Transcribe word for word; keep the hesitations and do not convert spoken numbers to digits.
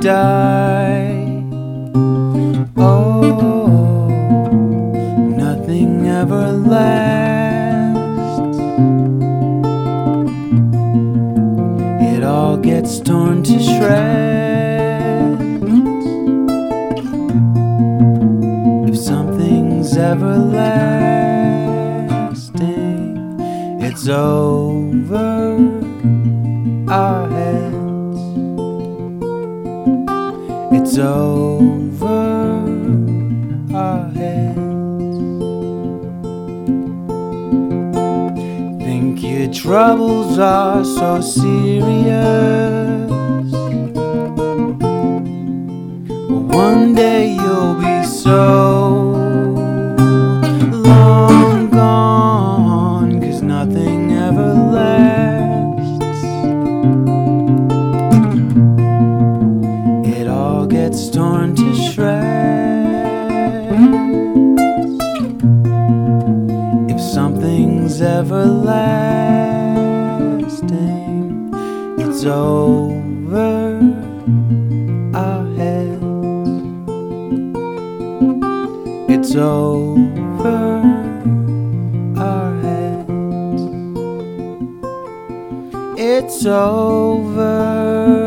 die. Oh, nothing ever lasts. It all gets torn to shreds. If something's everlasting, it's over our heads. It's over our heads. Think your troubles are so serious, but one day you'll be so long gone, 'cause nothing ever lasts. It all gets torn to shreds. If something's everlasting, it's over our heads. It's over our heads. It's over